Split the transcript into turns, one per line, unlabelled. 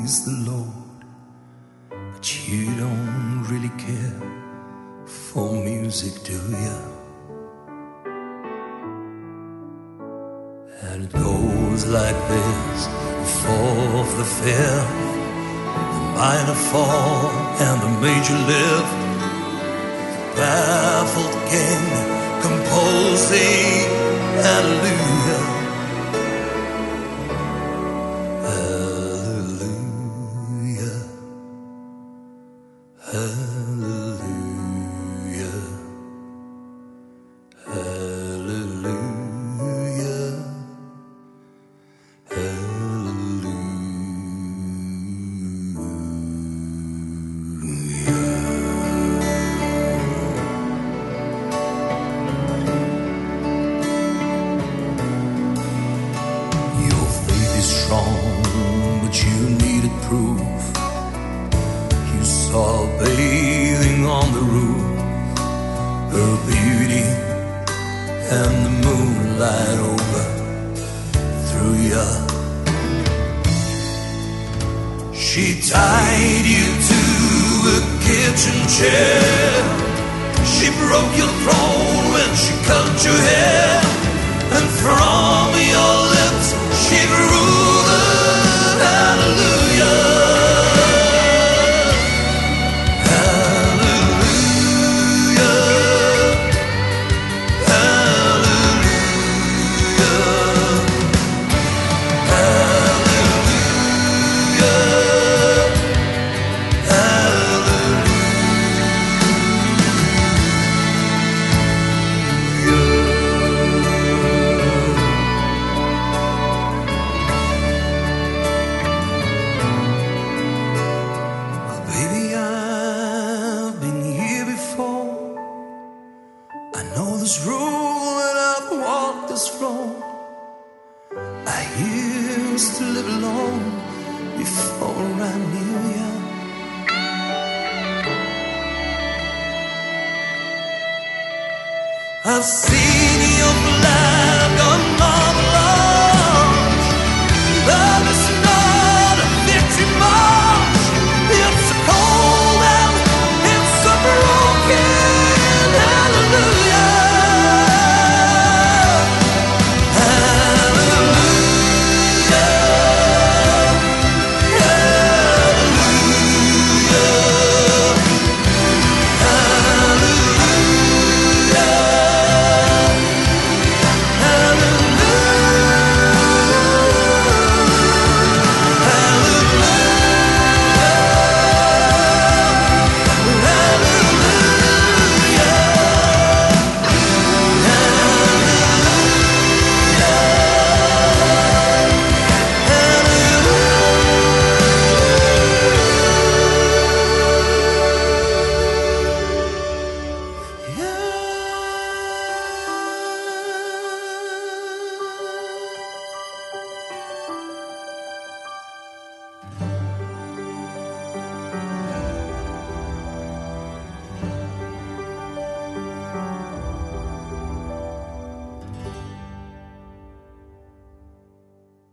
praise the Lord, but you don't really care for music, do you? And it goes like this: the fourth, the fifth, the minor fall, and the major lift. The baffled king composing hallelujah. Hallelujah. Hallelujah. Hallelujah. Your faith is strong, but you needed proof. You saw bathing on the roof, her beauty and the moonlight overthrew you. She tied you to a kitchen chair. She broke your throne when she cut your hair. And from your lips she grew the hallelujah. Hallelujah. Hallelujah. Baby, I've been here before. I know this room and I've walked this floor. I used to live alone before I knew you. I've seen